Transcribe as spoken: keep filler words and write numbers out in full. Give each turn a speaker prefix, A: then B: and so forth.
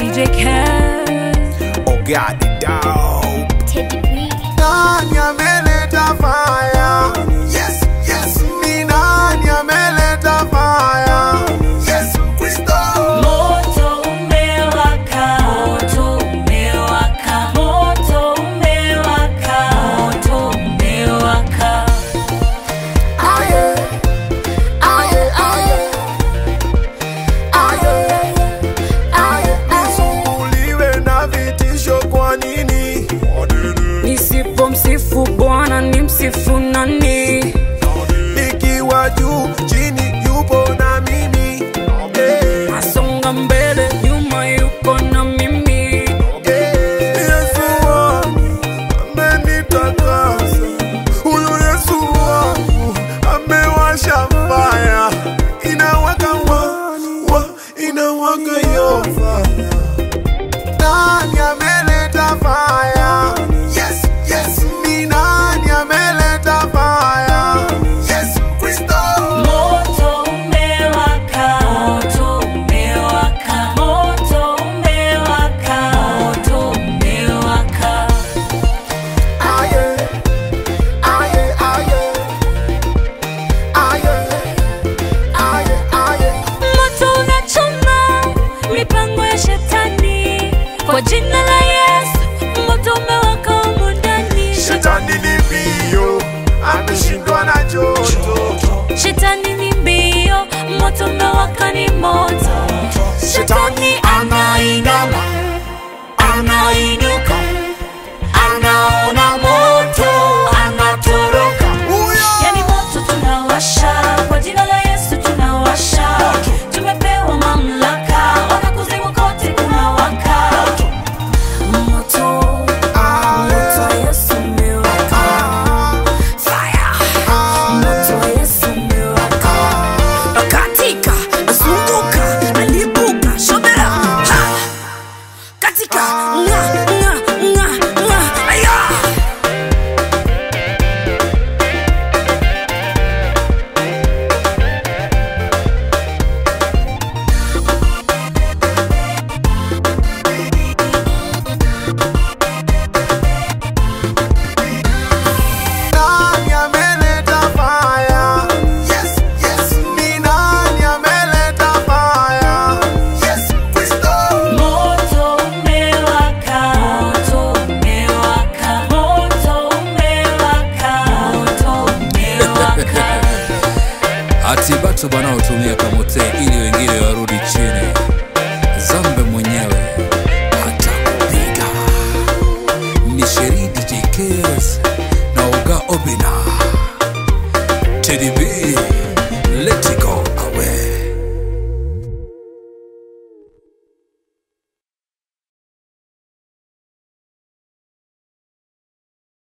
A: D J Kaz.
B: Oh God, the dope.
A: Take it me.
B: Nani ameleta fire? Yes, yes. Ni nani ameleta fire? Yes, Kristo.
A: Moto umewaka, moto umewaka, moto umewaka, moto umewaka.
B: Aye, aye, aye, aye, aye. Nisumbuliwe na vitisho kwa nini?
A: Nisipo msifu Bwana ni msifu nani?
B: Nikiwa juu chini yupo na mimi. Hey.
A: Nasonga mbele nyuma yuko na mimi.
B: Hey. Yesu wangu amenitakasa. Huyu Yesu wangu amewasha fire. Inawaka wa, wa, inawaka yo fire. Nani ameleta fire? Yes, yes. Ni nani ameleta fire? Yes, Kristo.
A: Moto umewaka, moto umewaka, moto umewaka, moto umewaka.
B: Aye, aye, aye, aye, aye, aye.
A: Moto unachoma mipango ya shetani. Kwa jina la Yesu, moto umewaka humu ndani.
B: Shetani ni mbio, ameshindwa na joto.
A: Shetani ni mbio, moto umewaka ni moto.
B: Shetani anainama, anainuka, anaona moto, anatoroka.
A: Yani moto tunawasha, kwa jina la Yesu tunawasha. Tumepewa mamlaka, wakakuzimu kote kunawaka. Moto, moto wa Yesu umewaka. Fire, moto wa Yesu umewaka. Katika, azunguka, alipuka, shobera, ha! Katika, nga, nga, nga, nga, aya!
B: Nani ameleta fire? Yes, yes. Ni nani ameleta fire? Yes, Kristo.
A: Moto umewaka, moto umewaka, moto umewaka, moto umewaka.
C: Ati batu banaotumia kamote ili wengine warudi chini. Zambe mwenye